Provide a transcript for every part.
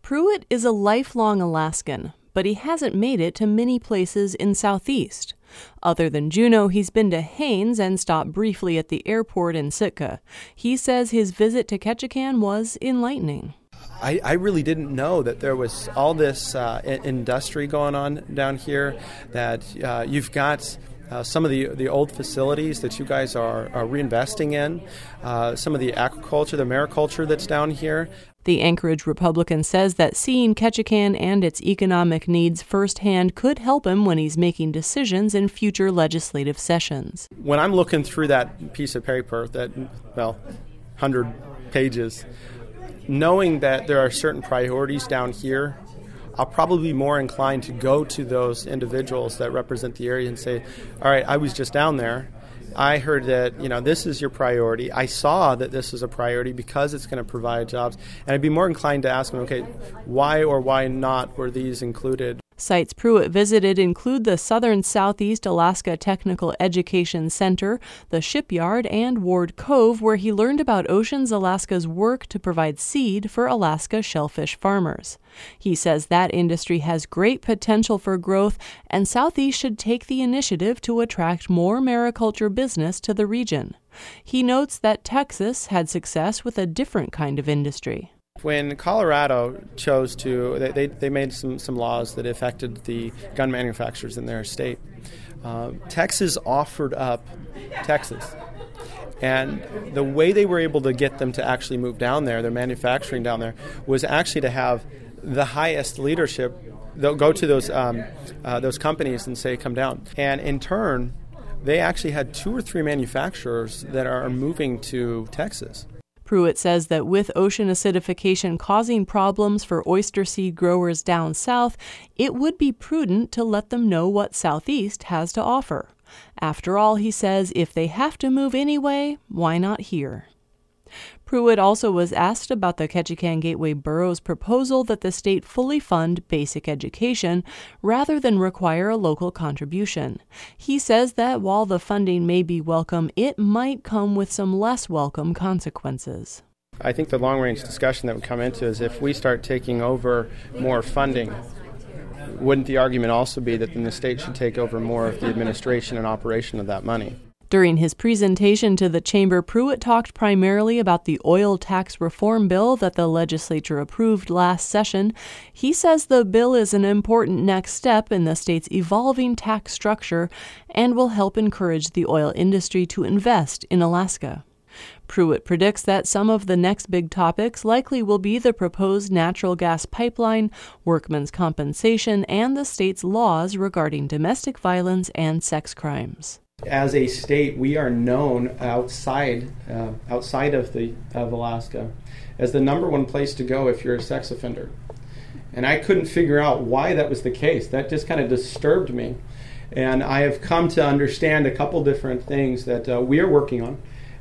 Pruitt is a lifelong Alaskan, but he hasn't made it to many places in Southeast. Other than Juneau, he's been to Haines and stopped briefly at the airport in Sitka. He says his visit to Ketchikan was enlightening. I really didn't know that there was all this industry going on down here, that you've got some of the old facilities that you guys are reinvesting in, some of the aquaculture, the mariculture that's down here. The Anchorage Republican says that seeing Ketchikan and its economic needs firsthand could help him when he's making decisions in future legislative sessions. When I'm looking through that piece of paper, 100 pages, knowing that there are certain priorities down here, I'll probably be more inclined to go to those individuals that represent the area and say, all right, I was just down there. I heard that, this is your priority. I saw that this is a priority because it's going to provide jobs. And I'd be more inclined to ask them, okay, why or why not were these included? Sites Pruitt visited include the Southern Southeast Alaska Technical Education Center, the shipyard, and Ward Cove, where he learned about Oceans Alaska's work to provide seed for Alaska shellfish farmers. He says that industry has great potential for growth, and Southeast should take the initiative to attract more mariculture business to the region. He notes that Texas had success with a different kind of industry. When Colorado chose to, they made some laws that affected the gun manufacturers in their state. Texas offered up Texas. And the way they were able to get them to actually move down there, their manufacturing down there, was actually to have the highest leadership. They'll go to those companies and say, come down. And in turn, they actually had 2 or 3 manufacturers that are moving to Texas. Pruitt says that with ocean acidification causing problems for oyster seed growers down south, it would be prudent to let them know what Southeast has to offer. After all, he says, if they have to move anyway, why not here? Pruitt also was asked about the Ketchikan Gateway Borough's proposal that the state fully fund basic education rather than require a local contribution. He says that while the funding may be welcome, it might come with some less welcome consequences. I think the long-range discussion that would come into is if we start taking over more funding, wouldn't the argument also be that then the state should take over more of the administration and operation of that money? During his presentation to the chamber, Pruitt talked primarily about the oil tax reform bill that the legislature approved last session. He says the bill is an important next step in the state's evolving tax structure and will help encourage the oil industry to invest in Alaska. Pruitt predicts that some of the next big topics likely will be the proposed natural gas pipeline, workmen's compensation, and the state's laws regarding domestic violence and sex crimes. As a state, we are known outside of Alaska as the number one place to go if you're a sex offender. And I couldn't figure out why that was the case. That just kind of disturbed me. And I have come to understand a couple different things that we are working on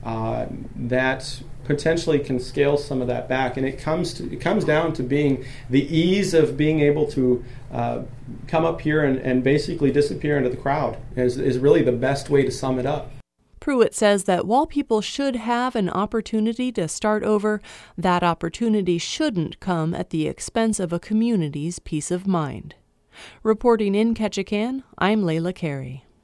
that potentially can scale some of that back. And it comes down to being the ease of being able to come up here and basically disappear into the crowd is really the best way to sum it up. Pruitt says that while people should have an opportunity to start over, that opportunity shouldn't come at the expense of a community's peace of mind. Reporting in Ketchikan, I'm Layla Carey.